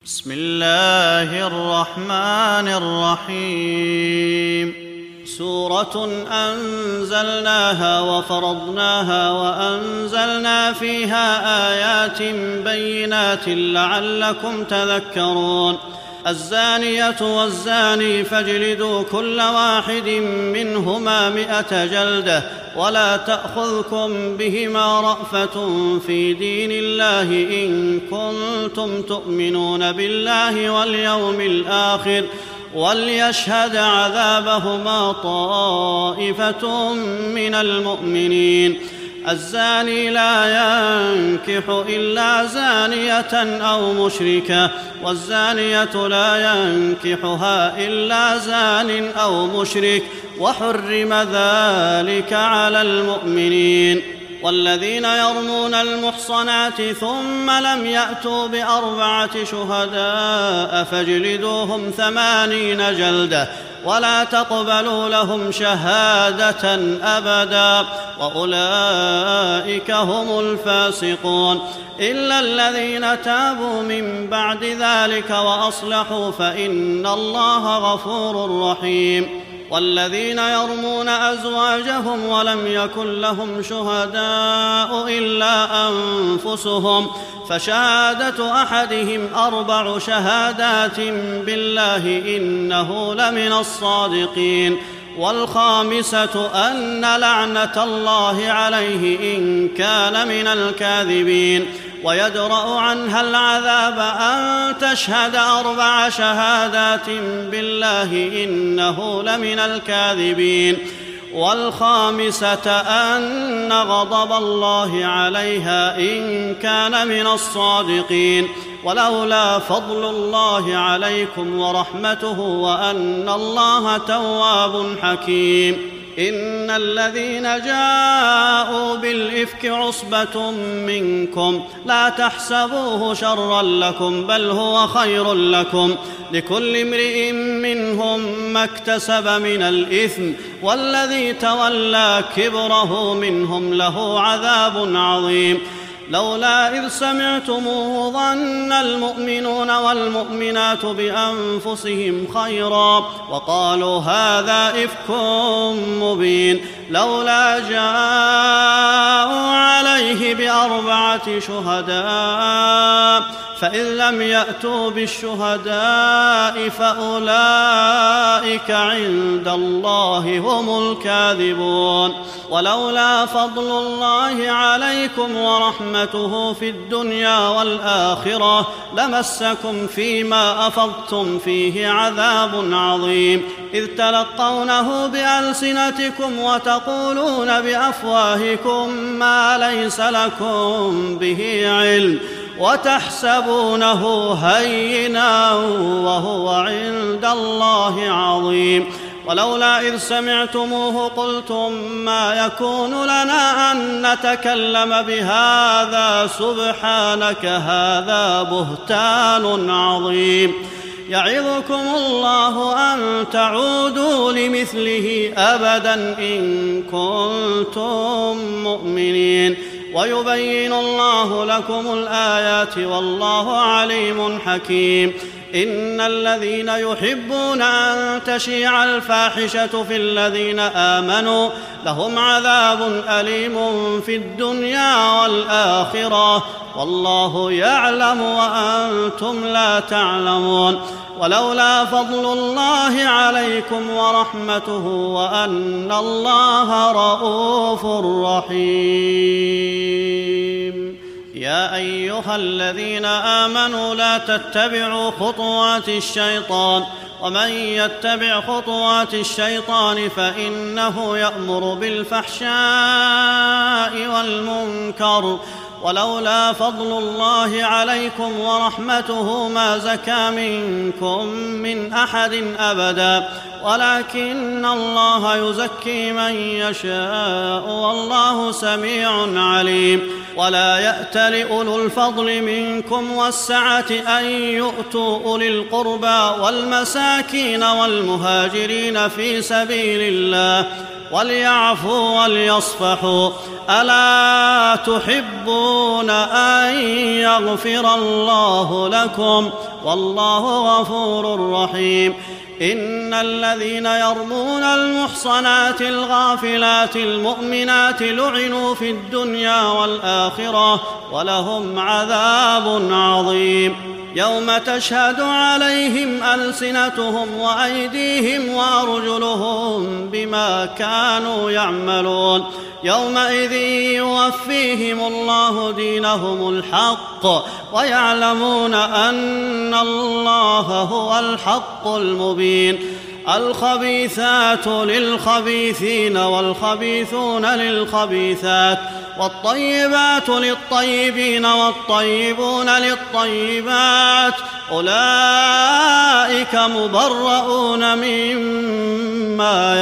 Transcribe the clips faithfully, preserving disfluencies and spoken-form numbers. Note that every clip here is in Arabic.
بسم الله الرحمن الرحيم. سورة أنزلناها وفرضناها وأنزلنا فيها آيات بينات لعلكم تذكرون. الزانية والزاني فاجلدوا كل واحد منهما مئة جلدة ولا تأخذكم بهما رأفة في دين الله إن كنتم تؤمنون بالله واليوم الآخر وليشهد عذابهما طائفة من المؤمنين. الزاني لا ينكح إلا زانية أو مشركة والزانية لا ينكحها إلا زان أو مشرك وحرم ذلك على المؤمنين. والذين يرمون المحصنات ثم لم يأتوا بأربعة شهداء فاجلدوهم ثمانين جلدة ولا تقبلوا لهم شهادة أبدا وأولئك هم الفاسقون إلا الذين تابوا من بعد ذلك وأصلحوا فإن الله غفور رحيم. والذين يرمون أزواجهم ولم يكن لهم شهداء إلا أنفسهم فشهادة أحدهم أربع شهادات بالله إنه لمن الصادقين. والخامسة أن لعنة الله عليه إن كان من الكاذبين. ويدرأ عنها العذاب أن تشهد أربع شهادات بالله إنه لمن الكاذبين. والخامسة أن غضب الله عليها إن كان من الصادقين. ولولا فضل الله عليكم ورحمته وأن الله تواب حكيم. إن الذين جاءوا بالإفك عصبة منكم لا تحسبوه شرا لكم بل هو خير لكم لكل امرئ منهم ما اكتسب من الإثم والذي تولى كبره منهم له عذاب عظيم. لولا إذ سمعتموه ظن المؤمنون والمؤمنات بأنفسهم خيرا وقالوا هذا إفك مبين. لولا جاءوا عليه بأربعة شهداء فإن لم يأتوا بالشهداء فأولئك عند الله هم الكاذبون. ولولا فضل الله عليكم ورحمته في الدنيا والآخرة لمسكم فيما أفضتم فيه عذاب عظيم إذ تلقونه بألسنتكم وتقولون بأفواهكم ما ليس لكم به علم وتحسبونه هينا وهو عند الله عظيم. ولولا إذ سمعتموه قلتم ما يكون لنا أن نتكلم بهذا سبحانك هذا بهتان عظيم. يعظكم الله أن تعودوا لمثله أبدا إن كنتم مؤمنين ويبين الله لكم الآيات والله عليم حكيم. إن الذين يحبون أن تشيع الفاحشة في الذين آمنوا لهم عذاب أليم في الدنيا والآخرة والله يعلم وأنتم لا تعلمون. ولولا فضل الله عليكم ورحمته وأن الله رءوف رحيم. يا أيها الذين آمنوا لا تتبعوا خطوات الشيطان ومن يتبع خطوات الشيطان فإنه يأمر بالفحشاء والمنكر. ولولا فضل الله عليكم ورحمته ما زكى منكم من أحد أبدا ولكن الله يزكي من يشاء والله سميع عليم. ولا يأت لأولو الفضل منكم والسعة أن يؤتوا أولي القربى والمساكين والمهاجرين في سبيل الله وليعفوا وليصفحوا ألا تحبون أن يغفر الله لكم والله غفور رحيم إن الذين يرمون المحصنات الغافلات المؤمنات لعنوا في الدنيا والآخرة ولهم عذاب عظيم يوم تشهد عليهم ألسنتهم وأيديهم وأرجلهم بما كانوا يعملون يومئذ يوفيهم الله دينهم الحق ويعلمون أن الله هو الحق المبين الخبيثات للخبيثين والخبيثون للخبيثات والطيبات للطيبين والطيبون للطيبات أولئك مبرؤون مما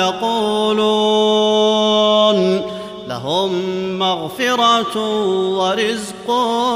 يقولون لهم مغفرة ورزق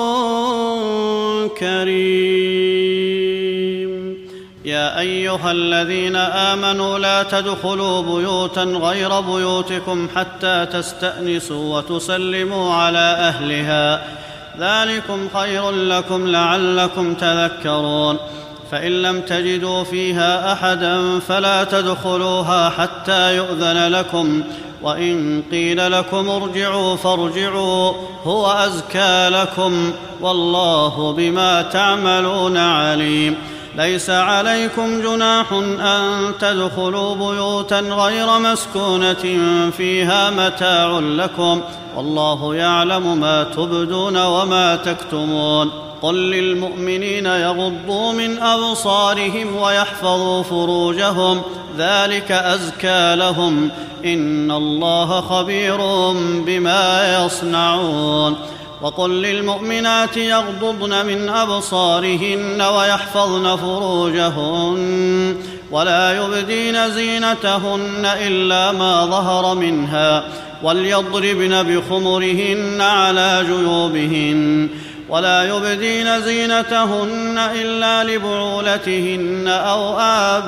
كريم يا أيها الذين آمنوا لا تدخلوا بيوتا غير بيوتكم حتى تستأنسوا وتسلموا على أهلها ذلكم خير لكم لعلكم تذكرون فإن لم تجدوا فيها أحدا فلا تدخلوها حتى يؤذن لكم وإن قيل لكم ارجعوا فارجعوا هو أزكى لكم والله بما تعملون عليم ليس عليكم جناح أن تدخلوا بيوتا غير مسكونة فيها متاع لكم والله يعلم ما تبدون وما تكتمون قل للمؤمنين يغضوا من أبصارهم ويحفظوا فروجهم ذلك أزكى لهم إن الله خبير بما يصنعون وقل للمؤمنات يغضضن من أبصارهن ويحفظن فروجهن ولا يبدين زينتهن إلا ما ظهر منها وليضربن بخمرهن على جيوبهن ولا يبدين زينتهن إلا لبعولتهن أو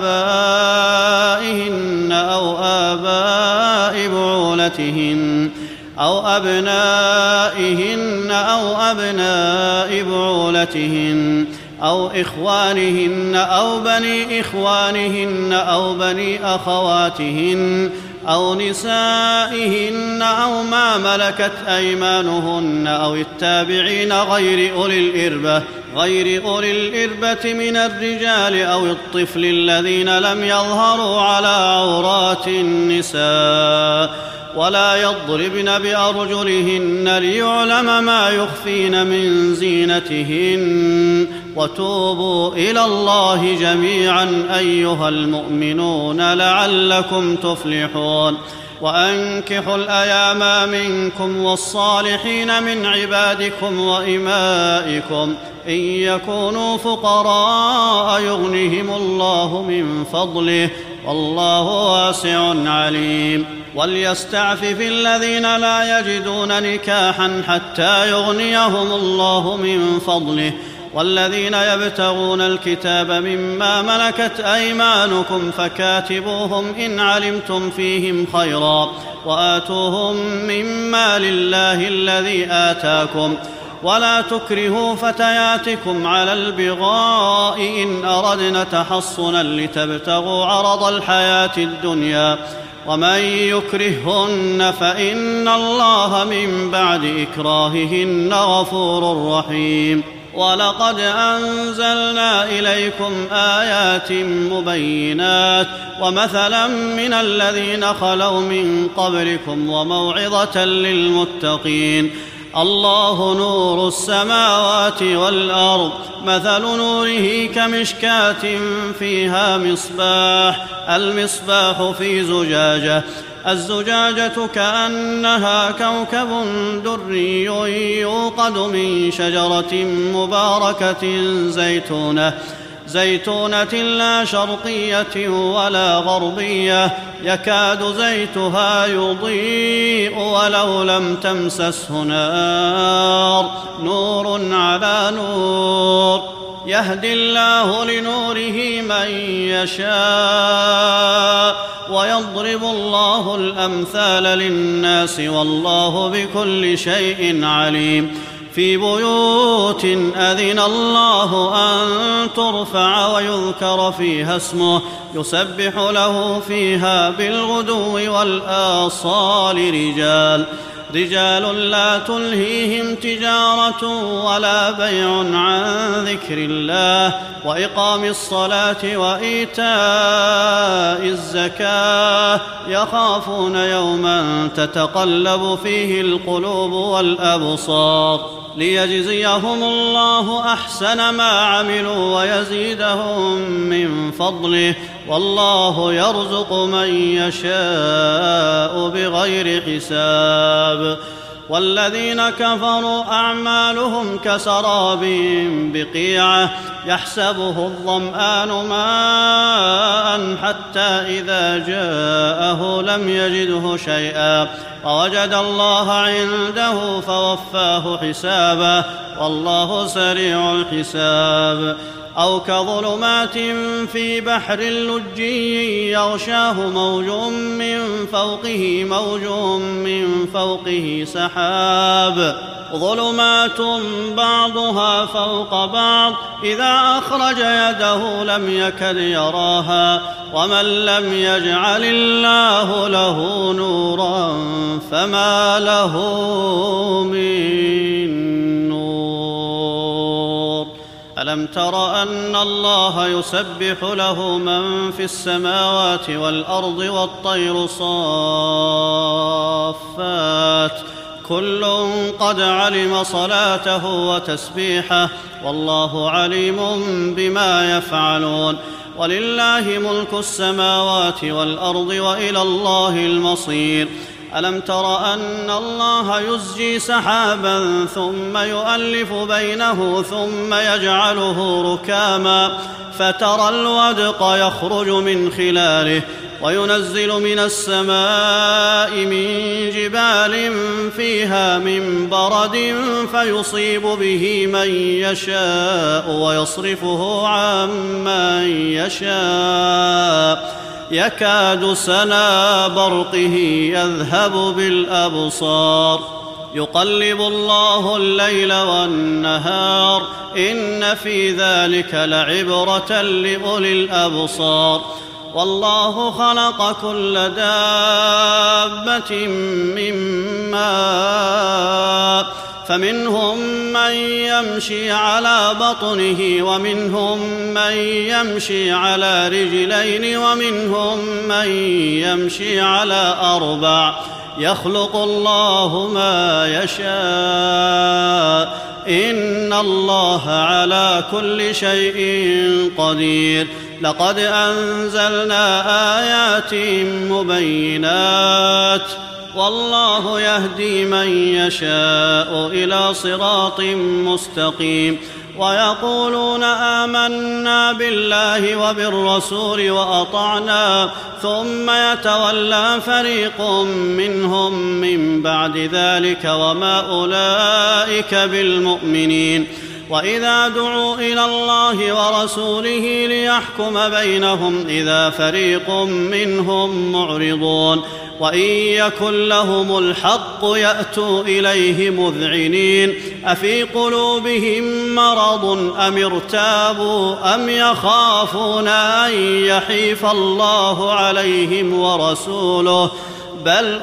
آبائهن أو آباء بعولتهن أو أبنائهن أو أبناء بعولتهن أو إخوانهن أو بني إخوانهن أو بني أخواتهن أو نسائهن أو ما ملكت أيمانهن أو التابعين غير أولي الإربة غير أولي الإربة من الرجال أو الطفل الذين لم يظهروا على عورات النساء ولا يضربن بأرجلهن ليعلم ما يخفين من زينتهن وتوبوا إلى الله جميعا أيها المؤمنون لعلكم تفلحون وأنكحوا الأيام منكم والصالحين من عبادكم وإمائكم إن يكونوا فقراء يغنهم الله من فضله والله واسع عليم وليستعفف الذين لا يجدون نكاحا حتى يغنيهم الله من فضله والذين يبتغون الكتاب مما ملكت أيمانكم فكاتبوهم إن علمتم فيهم خيرا وآتوهم مما لله الذي آتاكم ولا تكرهوا فتياتكم على البغاء إن أردنا تحصنا لتبتغوا عرض الحياة الدنيا ومن يكرههن فإن الله من بعد إكراههن غفور رحيم ولقد أنزلنا إليكم آيات مبينات ومثلا من الذين خلوا من قبلكم وموعظة للمتقين الله نور السماوات والأرض مثل نوره كمشكاة فيها مصباح المصباح في زجاجة الزجاجة كأنها كوكب دري يوقد من شجرة مباركة زيتونة زيتونة لا شرقية ولا غربية يكاد زيتها يضيء ولو لم تمسسه نار نور على نور يهدي الله لنوره من يشاء ويضرب الله الأمثال للناس والله بكل شيء عليم في بيوت أذن الله أن ترفع ويذكر فيها اسمه يسبح له فيها بالغدو والآصال رجال رجال لا تلهيهم تجارة ولا بيع عن ذكر الله وإقام الصلاة وإيتاء الزكاة يخافون يوما تتقلب فيه القلوب والأبصار ليجزيهم الله أحسن ما عملوا ويزيدهم من فضله والله يرزق من يشاء بغير حساب والذين كفروا أعمالهم كسراب بقيعة يحسبه الظمآن ماء حتى إذا جاءه لم يجده شيئا ووجد الله عنده فوفاه حسابه والله سريع الحساب أو كظلمات في بحر لجي يغشاه موج من فوقه موج من فوقه سحاب ظلمات بعضها فوق بعض إذا أخرج يده لم يكد يراها ومن لم يجعل الله له نورا فما له من نور ألم تر أن الله يسبح له من في السماوات والأرض والطير صافات كل قد علم صلاته وتسبيحه والله عليم بما يفعلون ولله ملك السماوات والأرض وإلى الله المصير ألم تر أن الله يزجي سحابا ثم يؤلف بينه ثم يجعله ركاما فترى الودق يخرج من خلاله وينزل من السماء من جبال فيها من برد فيصيب به من يشاء ويصرفه عن من يشاء يكاد سنا برقه يذهب بالأبصار يقلب الله الليل والنهار إن في ذلك لعبرة لأولي الأبصار والله خلق كل دابة من ماء فمنهم من يمشي على بطنه ومنهم من يمشي على رجلين ومنهم من يمشي على أربع يخلق الله ما يشاء إن الله على كل شيء قدير لقد أنزلنا آيات مبينات والله يهدي من يشاء إلى صراط مستقيم ويقولون آمنا بالله وبالرسول وأطعنا ثم يتولى فريق منهم من بعد ذلك وما أولئك بالمؤمنين وإذا دعوا إلى الله ورسوله ليحكم بينهم إذا فريق منهم معرضون وإن يكن لهم الحق يأتوا إليه مذعنين أفي قلوبهم مرض أم ارتابوا أم يخافون أن يحيف الله عليهم ورسوله بل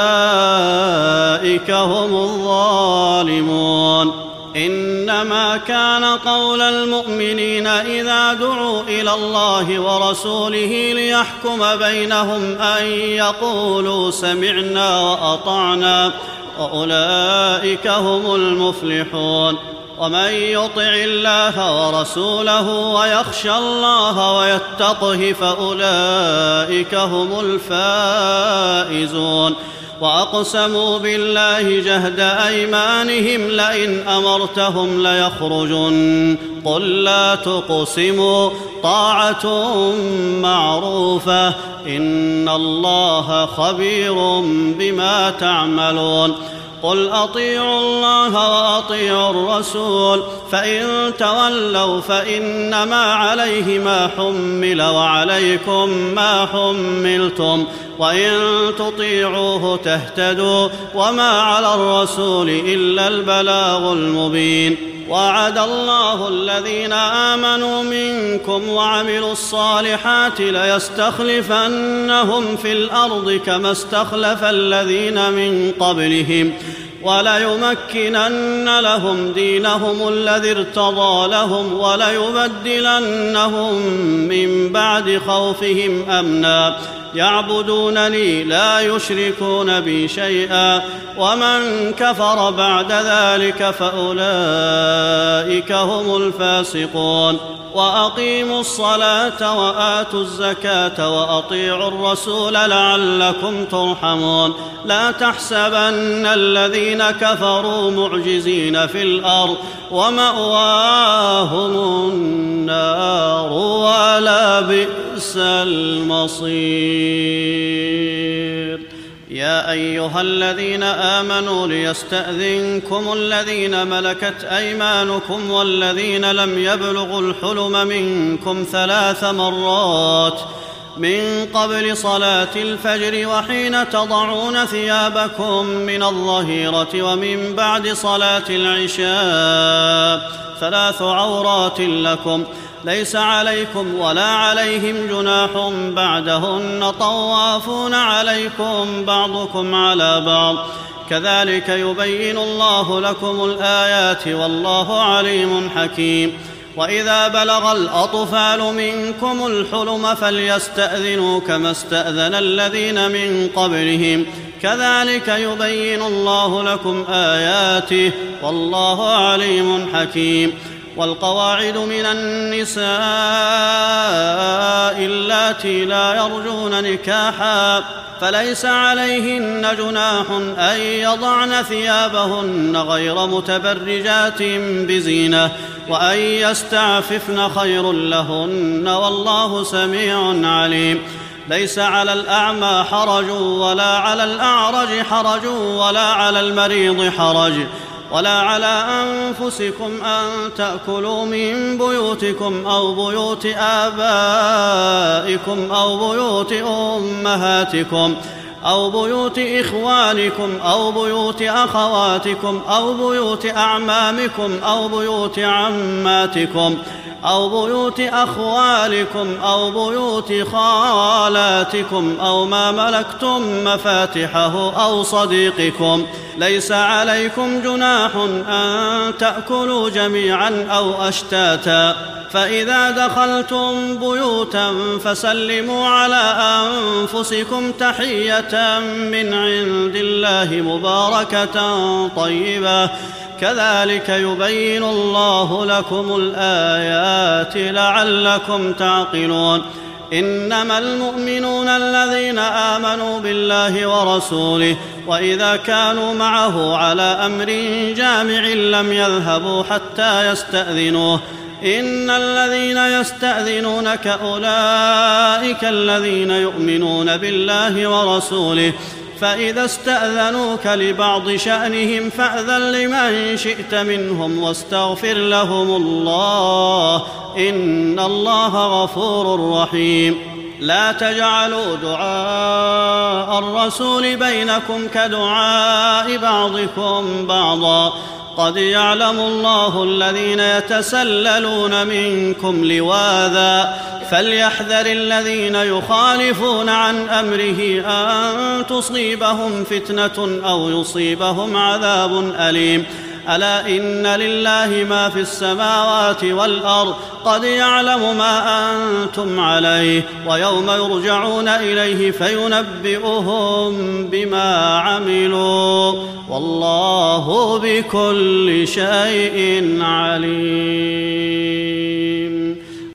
أولئك هم الظالمون إنما كان قول المؤمنين إذا دعوا إلى الله ورسوله ليحكم بينهم أن يقولوا سمعنا وأطعنا وأولئك هم المفلحون ومن يطع الله ورسوله ويخشى الله ويتقه فأولئك هم الفائزون وأقسموا بالله جهد أيمانهم لئن أمرتهم ليخرجن قل لا تقسموا طاعة معروفة إن الله خبير بما تعملون قل أطيعوا الله وأطيعوا الرسول فإن تولوا فإنما عليه ما حمل وعليكم ما حملتم وإن تطيعوه تهتدوا وما على الرسول إلا البلاغ المبين. وعد الله الذين آمنوا منكم وعملوا الصالحات ليستخلفنهم في الأرض كما استخلف الذين من قبلهم وليمكنن لهم دينهم الذي ارتضى لهم وليبدلنهم من بعد خوفهم أمنا يعبدونني لا يشركون بي شيئا ومن كفر بعد ذلك فأولئك هم الفاسقون. وأقيموا الصلاة وآتوا الزكاة وأطيعوا الرسول لعلكم ترحمون. لا تحسبن الذين كفروا معجزين في الأرض ومأواهم النار ولا بئس المصير. يا أيها الذين آمنوا ليستأذنكم الذين ملكت أيمانكم والذين لم يبلغوا الحلم منكم ثلاث مرات من قبل صلاة الفجر وحين تضعون ثيابكم من الظهيرة ومن بعد صلاة العشاء ثلاث عورات لكم ليس عليكم ولا عليهم جناح بعدهن طوافون عليكم بعضكم على بعض كذلك يبين الله لكم الآيات والله عليم حكيم. وإذا بلغ الأطفال منكم الحلم فليستأذنوا كما استأذن الذين من قبلهم كذلك يبين الله لكم آياته والله عليم حكيم. والقواعد من النساء اللاتي لا يرجون نكاحا فليس عليهن جناح أن يضعن ثيابهن غير متبرجات بزينة وأن يستعففن خير لهن والله سميع عليم. ليس على الأعمى حرج ولا على الأعرج حرج ولا على المريض حرج ولا على أنفسكم أن تأكلوا من بيوتكم أو بيوت آبائكم أو بيوت أمهاتكم أو بيوت إخوانكم أو بيوت أخواتكم أو بيوت أعمامكم أو بيوت عماتكم أو بيوت أخوالكم أو بيوت خالاتكم أو ما ملكتم مفاتحه أو صديقكم. ليس عليكم جناح أن تأكلوا جميعا أو أشتاتا فإذا دخلتم بيوتا فسلموا على أنفسكم تحية من عند الله مباركة طيبة كذلك يبين الله لكم الآيات لعلكم تعقلون. إنما المؤمنون الذين آمنوا بالله ورسوله وإذا كانوا معه على أمر جامع لم يذهبوا حتى يستأذنوه إن الذين يستأذنونك أولئك الذين يؤمنون بالله ورسوله فإذا استأذنوك لبعض شأنهم فأذن لمن شئت منهم واستغفر لهم الله إن الله غفور رحيم. لا تجعلوا دعاء الرسول بينكم كدعاء بعضكم بعضا قد يعلم الله الذين يتسللون منكم لواذا فليحذر الذين يخالفون عن أمره أن تصيبهم فتنة أو يصيبهم عذاب أليم. ألا إن لله ما في السماوات والأرض قد يعلم ما أنتم عليه ويوم يرجعون إليه فينبئهم بما عملوا والله بكل شيء عليم.